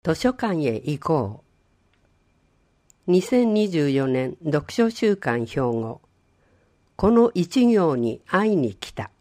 図書館へ行こう。2024年読書週間兵庫。この一行に会いに来た。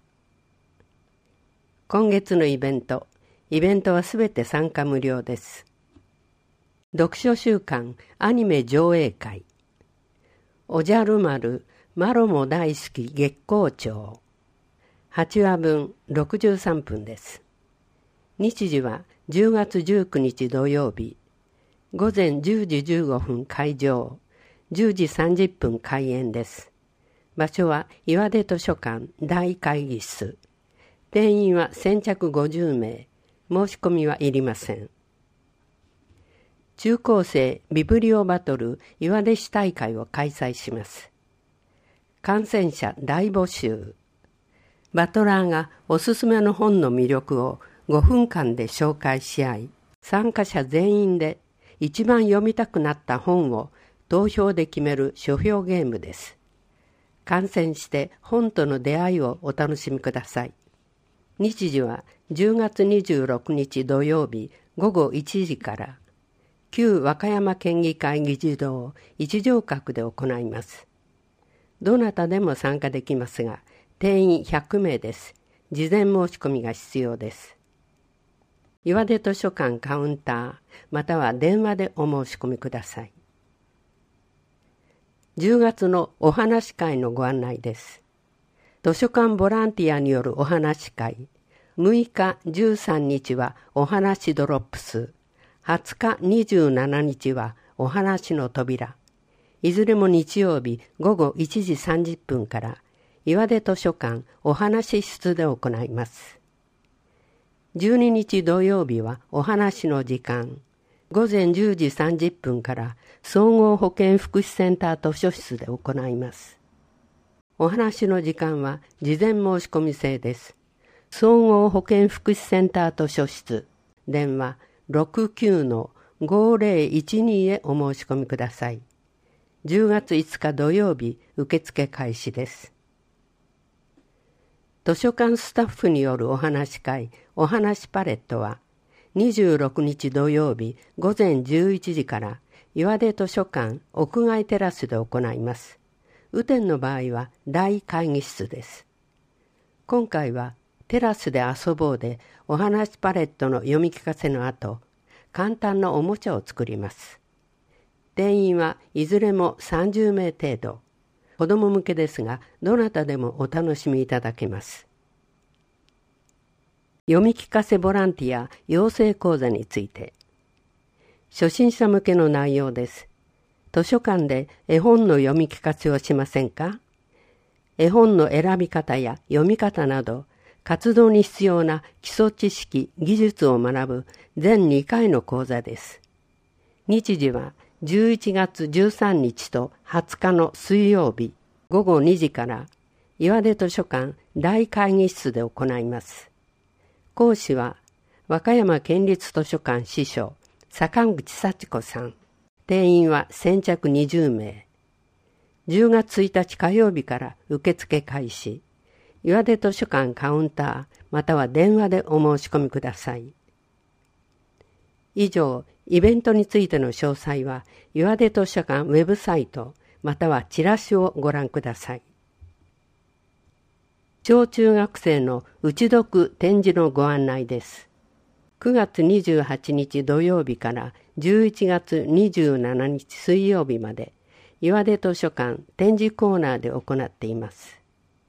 今月のイベントはすべて参加無料です。読書週間アニメ上映会。おじゃる丸、マロも大好き月光町。8話分63分です。日時は10月19日土曜日、午前10時15分開場、10時30分開演です。場所は岩出図書館大会議室。定員は先着50名、申し込みはいりません。中高生ビブリオバトル岩出市大会を開催します。感染者大募集。バトラーがおすすめの本の魅力を5分間で紹介し合い、参加者全員で一番読みたくなった本を投票で決める書評ゲームです。観戦して本との出会いをお楽しみください。日時は10月26日土曜日午後1時から旧和歌山県議会議事堂一条閣で行います。どなたでも参加できますが、定員100名です。事前申し込みが必要です。岩出図書館カウンターまたは電話でお申し込みください。10月のお話会のご案内です。図書館ボランティアによるお話会、6日13日はお話ドロップス、20日27日はお話の扉。いずれも日曜日午後1時30分から岩出図書館お話室で行います。12日土曜日はお話の時間。午前10時30分から総合保健福祉センター図書室で行います。お話の時間は事前申し込み制です。総合保健福祉センター図書室。電話 69-5012 へお申し込みください。10月5日土曜日受付開始です。図書館スタッフによるお話会、お話パレットは、26日土曜日午前11時から岩出図書館屋外テラスで行います。雨天の場合は大会議室です。今回はテラスで遊ぼうでお話パレットの読み聞かせの後、簡単なおもちゃを作ります。定員はいずれも30名程度。子ども向けですが、どなたでもお楽しみいただけます。読み聞かせボランティア養成講座について。初心者向けの内容です。図書館で絵本の読み聞かせをしませんか？絵本の選び方や読み方など、活動に必要な基礎知識、技術を学ぶ全2回の講座です。日時は11月13日と20日の水曜日午後2時から岩出図書館大会議室で行います。講師は和歌山県立図書館司書坂口幸子さん。定員は先着20名。10月1日火曜日から受付開始。岩出図書館カウンターまたは電話でお申し込みください。以上、イベントについての詳細は岩出図書館ウェブサイトまたはチラシをご覧ください。小中学生の打ち読展示のご案内です。9月28日土曜日から11月27日水曜日まで岩出図書館展示コーナーで行っています。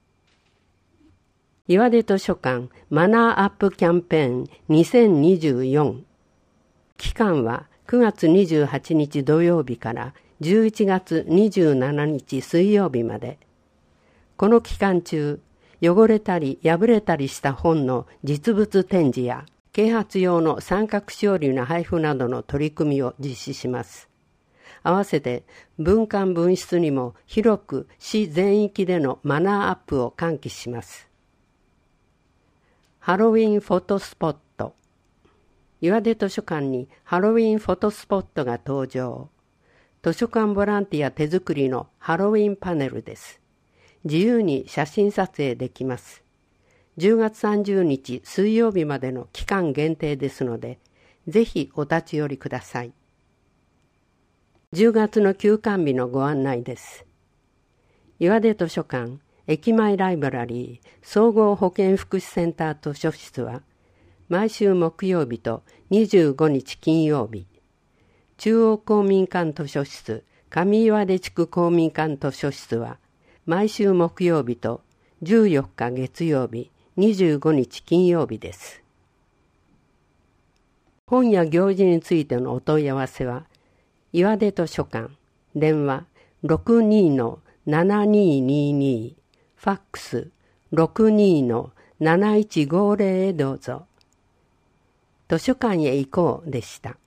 岩出図書館マナーアップキャンペーン2024。期間は9月28日土曜日から11月27日水曜日まで。この期間中、汚れたり破れたりした本の実物展示や啓発用の三角しおりの配布などの取り組みを実施します。合わせて文館分室にも広く市全域でのマナーアップを喚起します。ハロウィンフォトスポット。岩出図書館にハロウィンフォトスポットが登場。図書館ボランティア手作りのハロウィンパネルです。自由に写真撮影できます。10月30日水曜日までの期間限定ですので、 ぜひお立ち寄りください。10月の休館日のご案内です。岩出図書館駅前ライブラリー総合保健福祉センター図書室は毎週木曜日と25日金曜日、中央公民館図書室上岩出地区公民館図書室は毎週木曜日と14日月曜日、25日金曜日です。本や行事についてのお問い合わせは、岩出図書館、電話 62-7222、ファックス 62-7150 へどうぞ。図書館へ行こうでした。